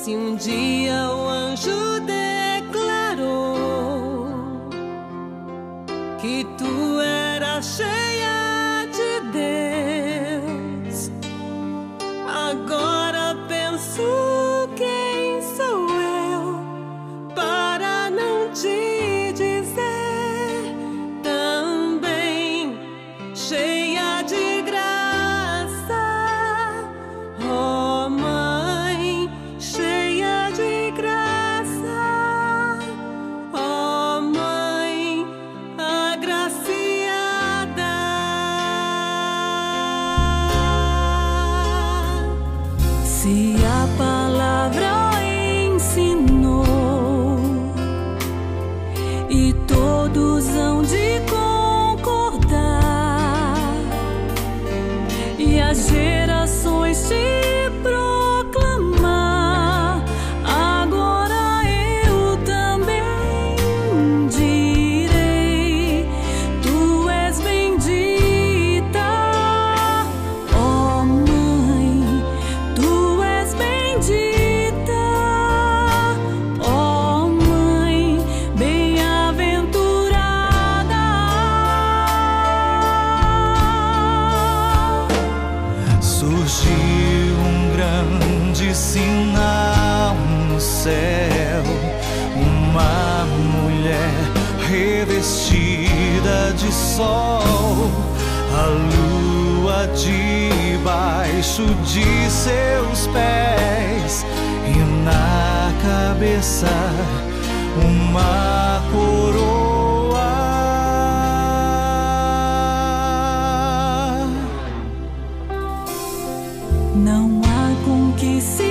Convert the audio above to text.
Se um dia o anjo declarou que tu eras cheia de Deus, agora penso: quem sou eu para não te dizer também cheia de graça, ó Mãe, cheia de graça, ó Mãe agraciada. Se a palavra ensinou e todos hão de concordar, e as gerações te proclamar, agora eu também direi: tu és bendita, ó Mãe, tu és bendita, ó Mãe bem-aventurada. Surgiu um grande sinal no céu, uma mulher revestida de sol, a lua debaixo de seus pés, e na cabeça uma coroa. Não há com que se